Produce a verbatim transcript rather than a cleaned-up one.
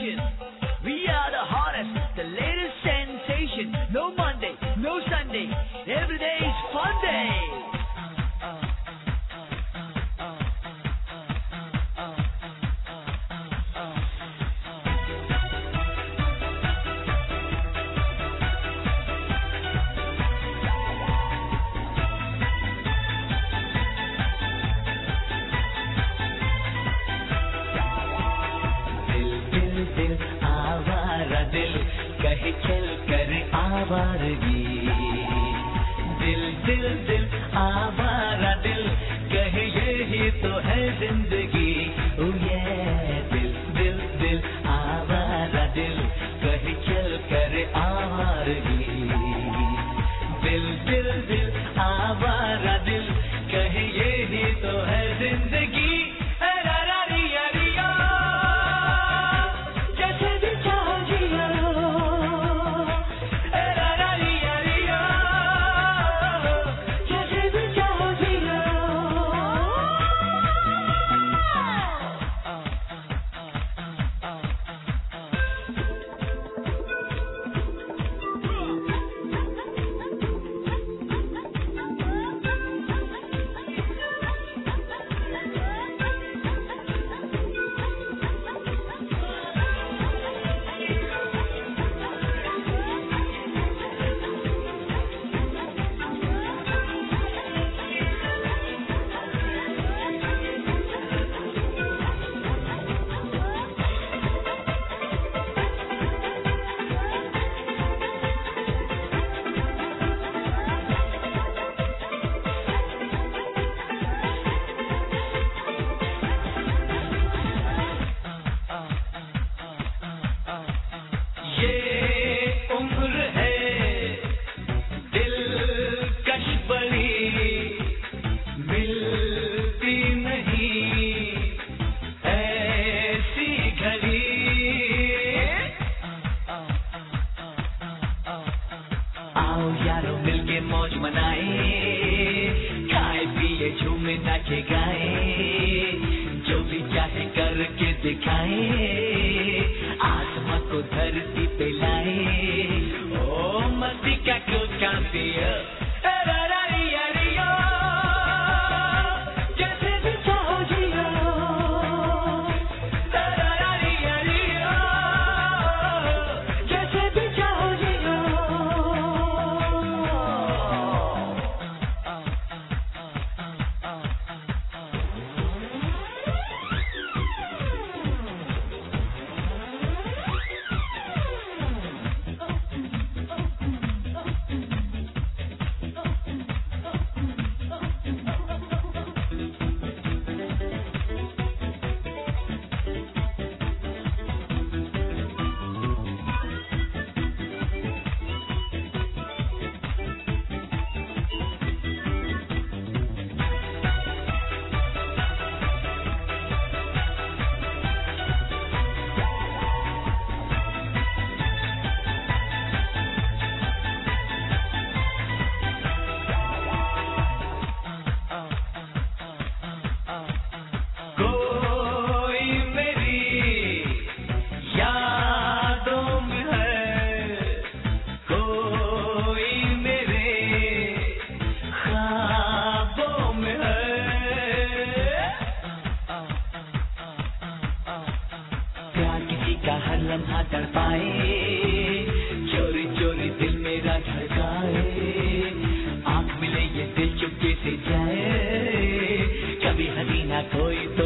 station. We are the hottest, the latest sensation. No Monday, no Sunday, every day is fun day. चल कर आवारगी दिल दिल दिल आवारा दिल कहे यही तो है जिंदगी ओ ये दिल दिल दिल आवारा दिल कहे चल कर आवारगी दिल दिल दिल आवारा दिल कहे यही तो है जिंदगी मौज मनाए खाए पिए झूमे नाचे गाए जो भी चाहे करके दिखाए आसमां को धरती पे लाए ओ मस्ती का क्यों कांति हर लम्हा तड़पाए चोरी चोरी दिल मेरा धड़काए आँख मिले ये दिल चुपके से जाए कभी हसीना कोई